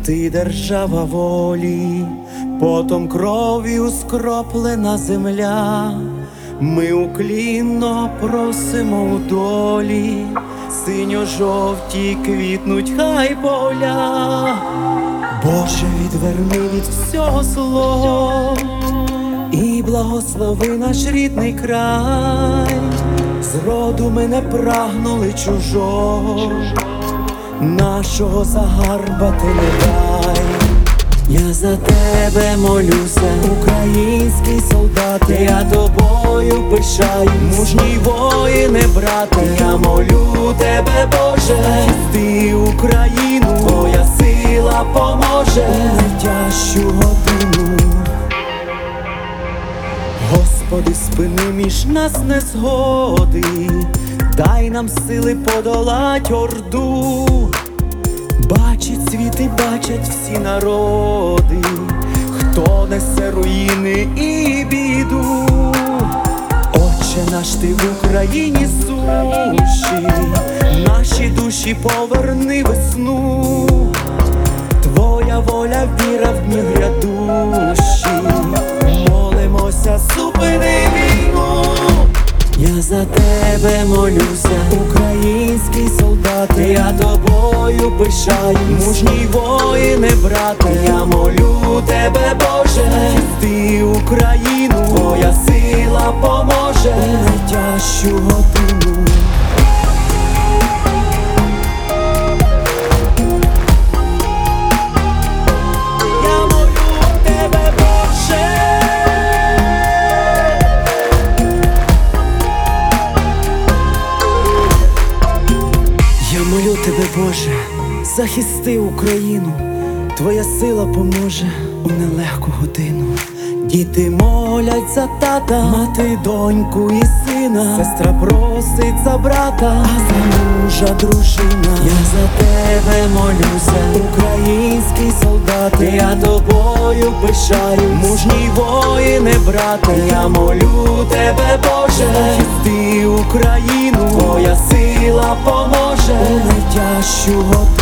Ти держава волі, потом кров'ю скроплена земля. Ми уклінно просимо у долі, синьо-жовті квітнуть хай поля. Боже, відверни від всього зло і благослови наш рідний край. Зроду ми не прагнули чужого, нашого загарбати не дай. Я за тебе молюся, український солдат, я тобою пишаю, мужній воїне, брате. Я молю тебе, Боже, захисти Україну, твоя сила поможе у найтяжчу годину. Господи, спини між нас незгоди, дай нам сили подолать орду. Бачить світ і бачать всі народи, хто несе руїни і біду. Отче наш, ти в Україні сущий, наші душі поверни весну. Твоя воля, віра в дні грядущі, молимося, зупини війну. Я за тебе молюся, український солдат, я тобою пишаю, мужній воїне, брате. Я молю тебе, Боже, захисти Україну, твоя сила поможе у найтяжчу годину. Я молю тебе, Боже, захисти Україну, твоя сила поможе у нелегку годину. Діти молять за тата, мати доньку і сина, сестра просить за брата, а за мужа дружина. Я за тебе молюся, український солдат, я тобою пишаю, мужній воїне, брате. Я молю тебе, Боже, захисти Україну, твоя сила поможе у найтяжчу годину.